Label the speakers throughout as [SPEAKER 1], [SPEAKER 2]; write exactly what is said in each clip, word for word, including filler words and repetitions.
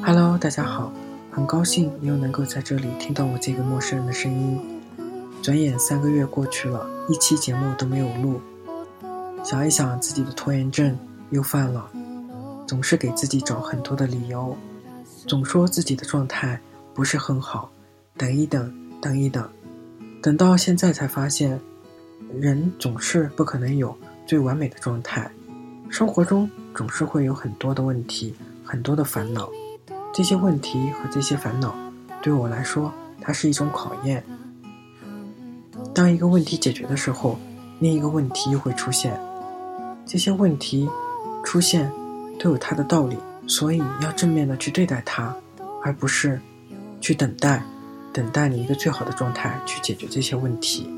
[SPEAKER 1] Hello， 大家好，很高兴你又能够在这里听到我这个陌生人的声音。转眼三个月过去了，一期节目都没有录。想一想，自己的拖延症又犯了，总是给自己找很多的理由，总说自己的状态不是很好，等一等，等一等，等到现在才发现，人总是不可能有最完美的状态，生活中总是会有很多的问题，很多的烦恼。这些问题和这些烦恼对我来说，它是一种考验。当一个问题解决的时候，另一个问题又会出现。这些问题出现都有它的道理，所以要正面的去对待它，而不是去等待等待你一个最好的状态去解决这些问题。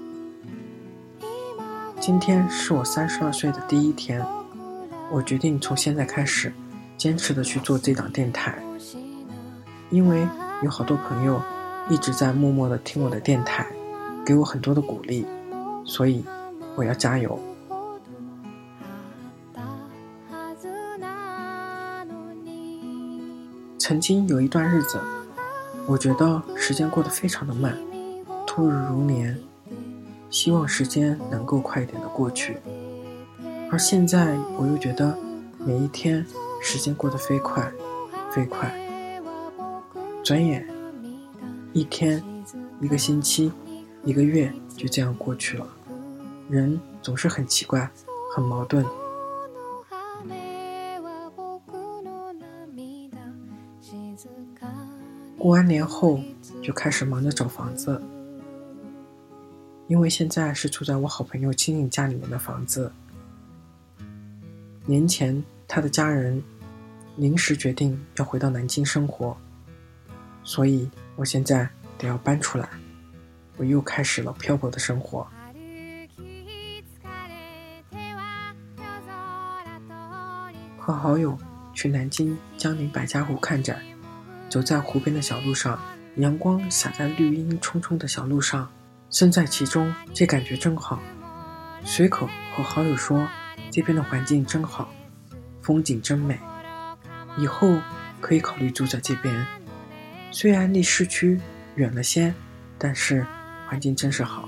[SPEAKER 1] 今天是我三十二岁的第一天，我决定从现在开始坚持的去做这档电台，因为有好多朋友一直在默默的听我的电台，给我很多的鼓励，所以我要加油。曾经有一段日子，我觉得时间过得非常的慢，度日如年，希望时间能够快一点的过去。而现在我又觉得每一天时间过得飞快飞快，转眼一天一个星期一个月就这样过去了。人总是很奇怪，很矛盾。过完年后就开始忙着找房子，因为现在是住在我好朋友亲戚家里面的房子。年前他的家人临时决定要回到南京生活，所以我现在得要搬出来，我又开始了漂泊的生活。和好友去南京江宁百家湖看展，走在湖边的小路上，阳光洒在绿荫葱葱的小路上，身在其中，这感觉真好。随口和好友说，这边的环境真好，风景真美，以后可以考虑住在这边。虽然离市区远了些，但是环境真是好。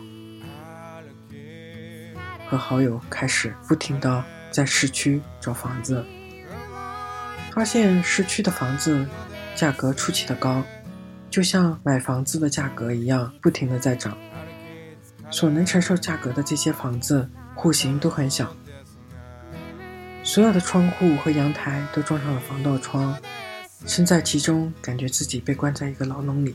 [SPEAKER 1] 和好友开始不停地在市区找房子，发现市区的房子价格出奇的高，就像买房子的价格一样，不停地在涨。所能承受价格的这些房子，户型都很小，所有的窗户和阳台都装上了防盗窗，身在其中，感觉自己被关在一个牢笼里。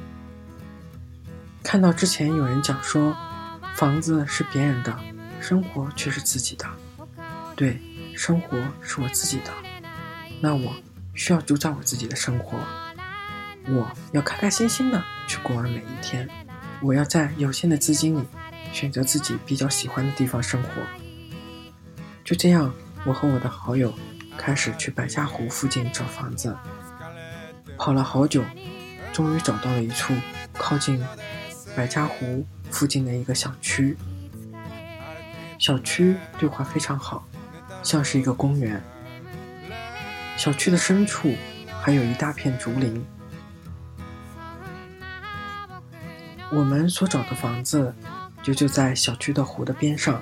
[SPEAKER 1] 看到之前有人讲说，房子是别人的，生活却是自己的。对，生活是我自己的，那我需要主宰我自己的生活，我要开开心心的去过完每一天，我要在有限的资金里选择自己比较喜欢的地方生活。就这样，我和我的好友开始去百家湖附近找房子，跑了好久，终于找到了一处靠近百家湖附近的一个小区。小区绿化非常好，像是一个公园。小区的深处还有一大片竹林。我们所找的房子就就在小区的湖的边上。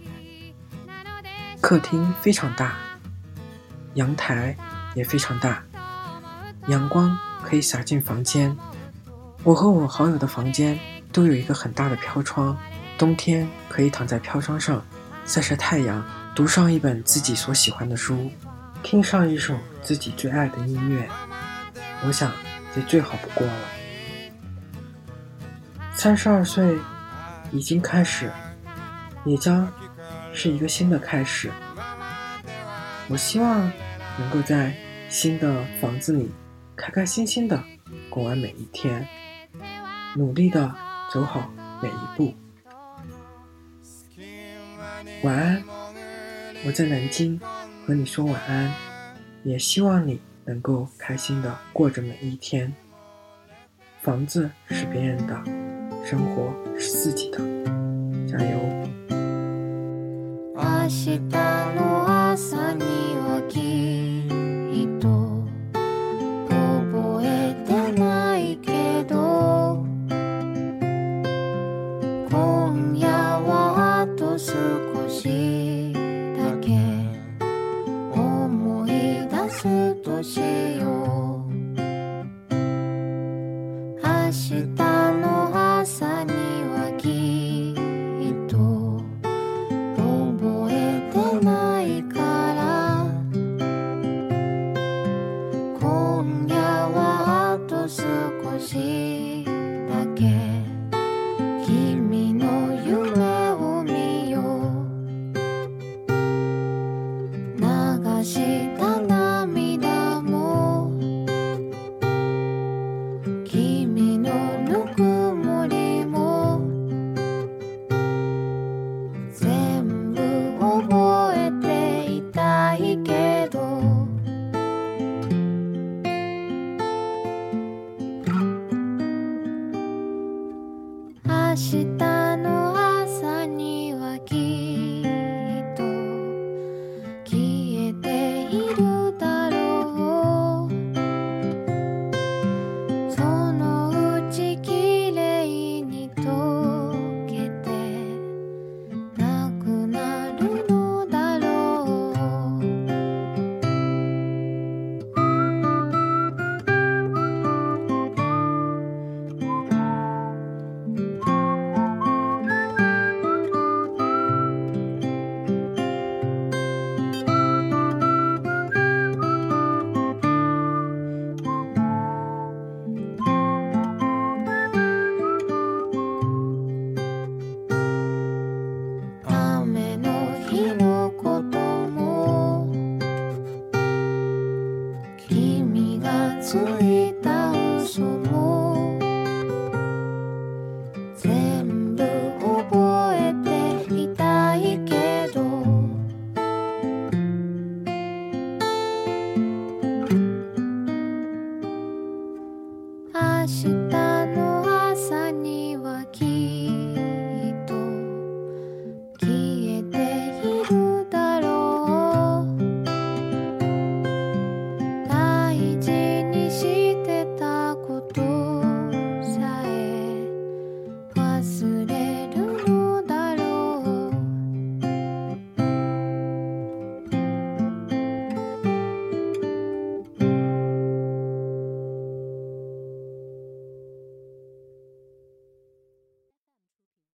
[SPEAKER 1] 客厅非常大，阳台也非常大，阳光可以洒进房间。我和我好友的房间都有一个很大的飘窗，冬天可以躺在飘窗上晒晒太阳，读上一本自己所喜欢的书，听上一首自己最爱的音乐，我想这最好不过了。三十二岁已经开始，也将是一个新的开始。我希望能够在新的房子里开开心心的过完每一天，努力的走好每一步。晚安，我在南京和你说晚安，也希望你能够开心的过着每一天。房子是别人的，生活是自己的，加油。明日の